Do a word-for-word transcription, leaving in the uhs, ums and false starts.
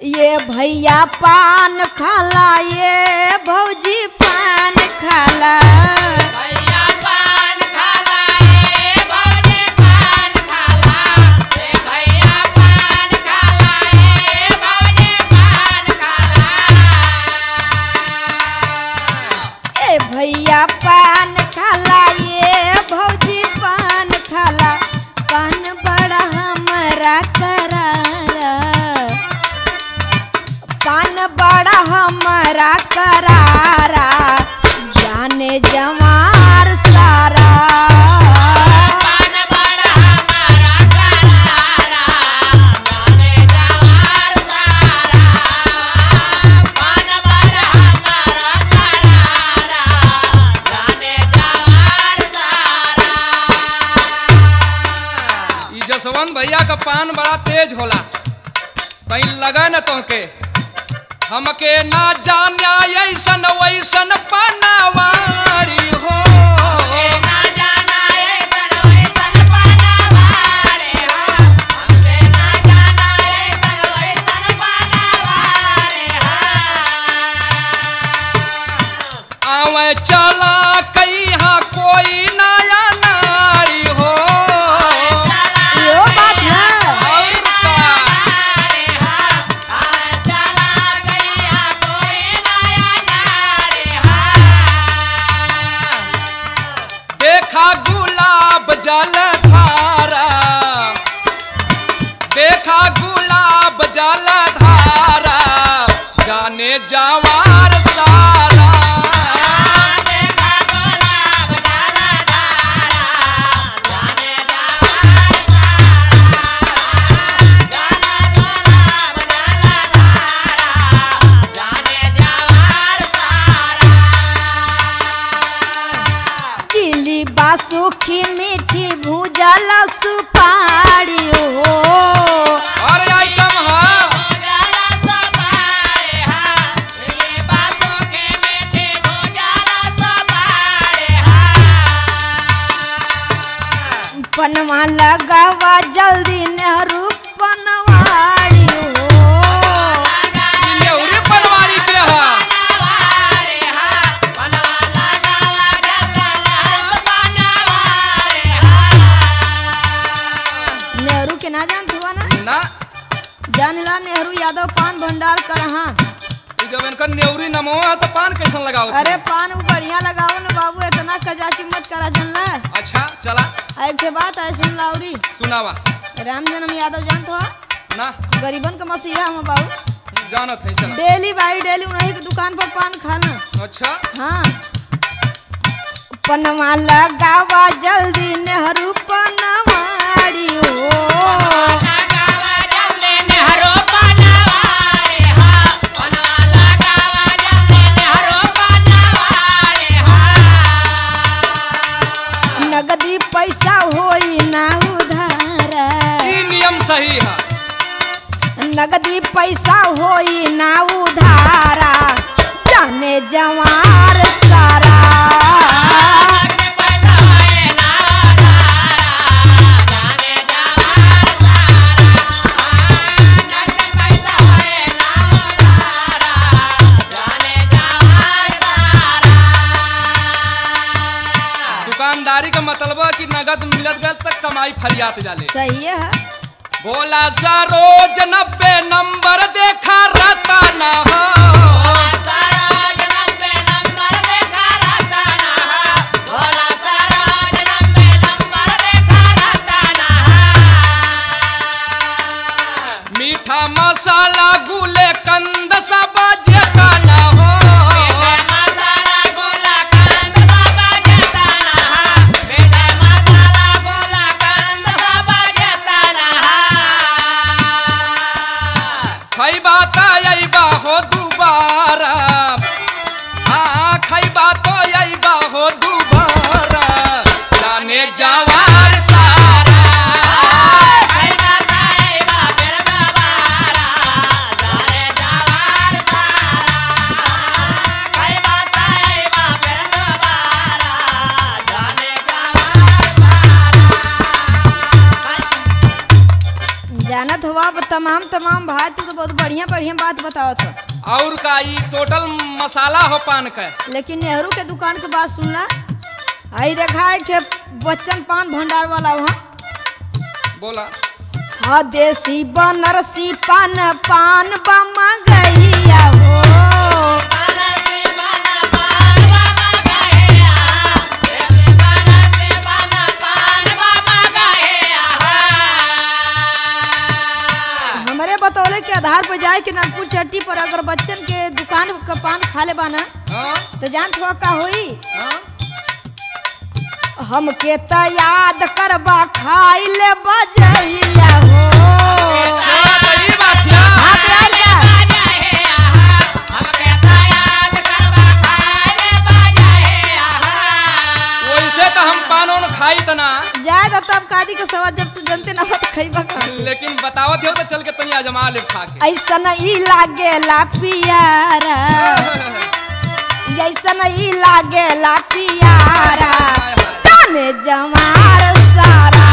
ये भैया पान खाला, ये भौजी पान खाला। भैया पान खाला, ए भौजी पान खाला, ए भैया पान खाला, ए भौजी पान खाला। ए भैया पान खाला, ये भौजी पान खाला। पान बड़ा हमरा करारा, पान बड़ा हमरा करारा, जाने जवार सारा। पान बड़ा हमारा करारा, जाने जवार सारा। पान बड़ा हमारा करारा, जाने जवार सारा। ई जसवंत भैया का पान बड़ा तेज होला, कहीं लगा न तोहके। हमके ना जाना ऐसन वैसन पनावारी हो। हमके ना जाना ऐसन वैसन पनावारे हो। हमके ना जाना ऐसन वैसन पनावारे हो। आवे चला कहीं कोई नया नारी हो। यो बात है। और का देखा गुलाब जल धारा, देखा गुलाब जल धारा, जाने जवार सारा। गीली बासुखी मीठी भूजल सुपारी हो। और आइटम है पनवा लगावा जल्दी नेहरू पनवाड़ी हो। नेहुरी पनवाड़ी पे है। नेहरू के ना जानत हुआ ना? ना जानिला नेहरू यादव पान भंडार करहा। ई जब इनका नेहुरी नमो है तो पान कैसन लगाओ? अरे पान बढ़िया लगाओ न बाबू, इतना कजाकी मत करा जनला। अच्छा चला एक के बात है सुन लाउरी। सुनावा। राम जन्म यादव जानत हो? ना गरीबन का मसीहा हम बाबू। जानत है चला। डेली बाई डेली उन्हीं की दुकान पर पान खाना। अच्छा हाँ पनवा लगावा जल्दी नेहरू पनवाड़ी हो। नगदी पैसा होई ना उधारा, ई नियम सही है। नगदी पैसा होई ना उधारा, जाने जवार सारा। दुकानदारी का मतलब है कि नगद मिलत गल तक कमाई फरियात जाले। सही है। बोला सरोज नब्बे नंबर देखा रतन हो। मीठा मसाला गुले कंद सब जेतन हो। खई बात अइबा हो दुबारा, हाँ खई बात अइबा हो दुबारा, जाने जवार सारा। जानत हुआ तमाम तमाम भाई तू तो बहुत बढ़िया बढ़िया बात बताओ था। और का ई टोटल मसाला हो पान का। लेकिन नेहरू के दुकान के बात सुनना। आई देखा थे बच्चन पान भंडार वाला वहाँ। बोला हाँ देसी बनारसी पान पान बम गैया हो। हमारे बतौले के आधार पर जाए कि नागपुर चट्टी पर अगर बच्चन के दुकान का पान खा ले बाना हाँ तो जान थोड़ा का होई। हाँ हमके तो याद करबा खाई ले बजैया हो। अच्छा तो ई बात क्या। हाँ तो यार क्या? वैसे तो हम पान ओन खाई तना, जाए तो तब कादी के सवाल जब तू जनते ना हो तो खइबा का। लेकिन बतावत हो तो चल के तनी आजमा ले खा के। ऐसा नहीं लागेला पियारा, ऐसा नहीं लागेला पियारा, जाने जमार सारा